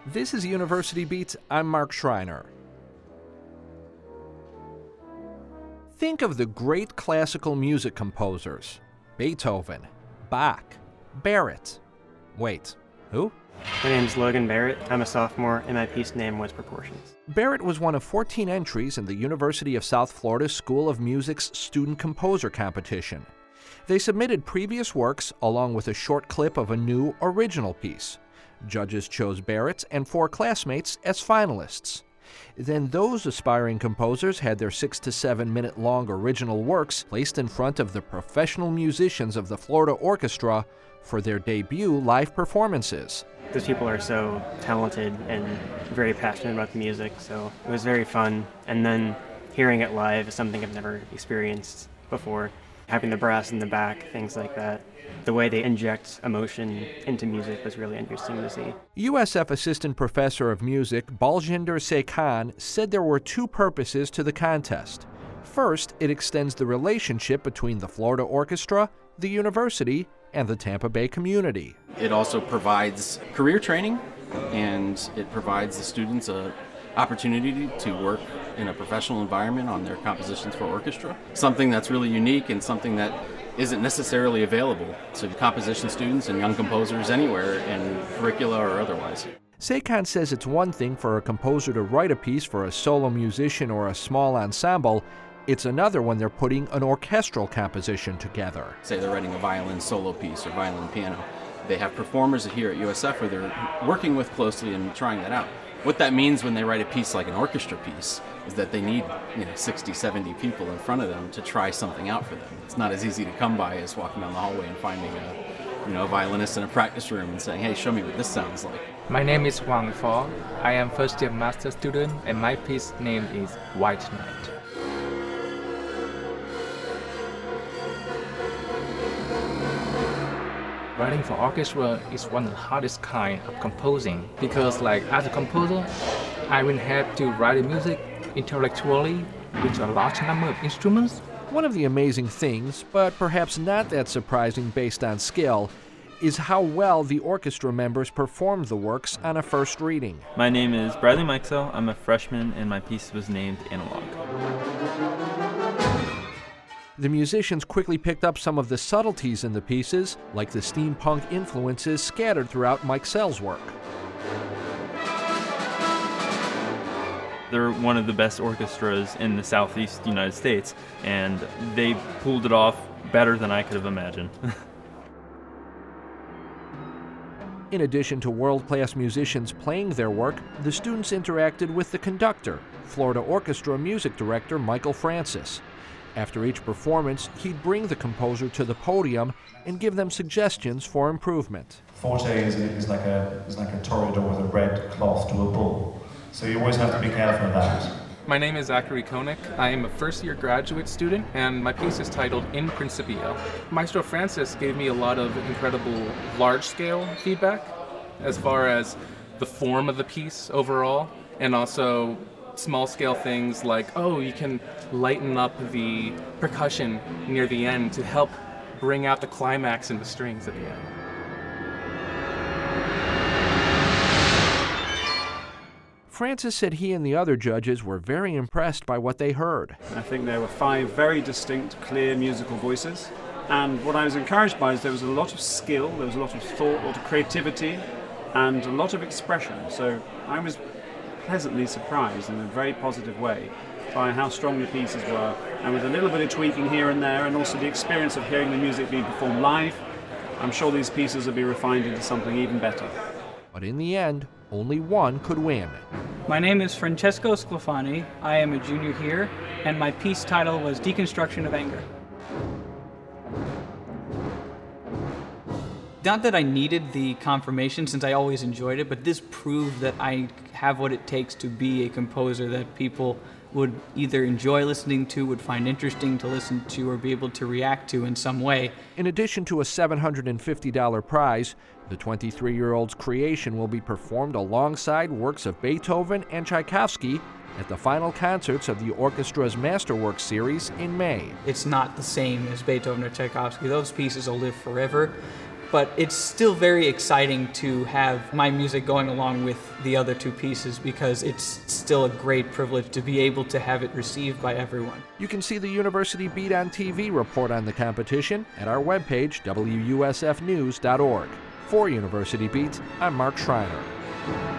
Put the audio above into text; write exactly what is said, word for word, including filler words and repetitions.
This is University Beats. I'm Mark Schreiner. Think of the great classical music composers: Beethoven, Bach, Barrett. Wait, who? My name's Logan Barrett. I'm a sophomore, and my piece name was Proportions. Barrett was one of fourteen entries in the University of South Florida School of Music's Student Composer Competition. They submitted previous works along with a short clip of a new original piece. Judges chose Barrett and four classmates as finalists. Then those aspiring composers had their six to seven minute long original works placed in front of the professional musicians of the Florida Orchestra for their debut live performances. Those people are so talented and very passionate about the music, so it was very fun. And then hearing it live is something I've never experienced before. Having the brass in the back, things like that. The way they inject emotion into music was really interesting to see. U S F Assistant Professor of Music Baljinder Seykan said there were two purposes to the contest. First, it extends the relationship between the Florida Orchestra, the university, and the Tampa Bay community. It also provides career training, and it provides the students a opportunity to work in a professional environment on their compositions for orchestra. Something that's really unique and something that isn't necessarily available to composition students and young composers anywhere in curricula or otherwise. Seykan says it's one thing for a composer to write a piece for a solo musician or a small ensemble. It's another when they're putting an orchestral composition together. Say they're writing a violin solo piece or violin piano. They have performers here at U S F where they're working with closely and trying that out. What that means when they write a piece like an orchestra piece is that they need, you know, sixty, seventy people in front of them to try something out for them. It's not as easy to come by as walking down the hallway and finding a, you know, a violinist in a practice room and saying, hey, show me what this sounds like. My name is Wang Fo. I am first year master student, and my piece name is White Knight. Writing for orchestra is one of the hardest kind of composing because, like, as a composer, I will have to write the music intellectually with a large number of instruments. One of the amazing things, but perhaps not that surprising based on skill, is how well the orchestra members performed the works on a first reading. My name is Bradley Mikesell. I'm a freshman, and my piece was named Analog. The musicians quickly picked up some of the subtleties in the pieces, like the steampunk influences scattered throughout Mikesell's work. They're one of the best orchestras in the southeast United States, and they pulled it off better than I could have imagined. In addition to world-class musicians playing their work, the students interacted with the conductor, Florida Orchestra music director Michael Francis. After each performance, he'd bring the composer to the podium and give them suggestions for improvement. Forte is, is, like a, is like a toreador with a red cloth to a bull, so you always have to be careful of that. My name is Zachary Koenig. I am a first-year graduate student, and my piece is titled In Principio. Maestro Francis gave me a lot of incredible large-scale feedback as far as the form of the piece overall, and also small-scale things like, oh, you can lighten up the percussion near the end to help bring out the climax and the strings at the end. Francis said he and the other judges were very impressed by what they heard. I think there were five very distinct, clear musical voices. And what I was encouraged by is there was a lot of skill, there was a lot of thought, a lot of creativity, and a lot of expression. So I was pleasantly surprised in a very positive way by how strong the pieces were, and with a little bit of tweaking here and there, and also the experience of hearing the music being performed live, I'm sure these pieces will be refined into something even better. But in the end, only one could win. My name is Francesco Sclafani. I am a junior here, and my piece title was Deconstruction of Anger. Not that I needed the confirmation, since I always enjoyed it, but this proved that I have what it takes to be a composer that people would either enjoy listening to, would find interesting to listen to, or be able to react to in some way. In addition to a seven hundred fifty dollars prize, the twenty-three-year-old's creation will be performed alongside works of Beethoven and Tchaikovsky at the final concerts of the orchestra's Masterworks series in May. It's not the same as Beethoven or Tchaikovsky. Those pieces will live forever. but it's still very exciting to have my music going along with the other two pieces because it's still a great privilege to be able to have it received by everyone. You can see the University Beat on T V report on the competition at our webpage, W U S F news dot org. For University Beat, I'm Mark Schreiner.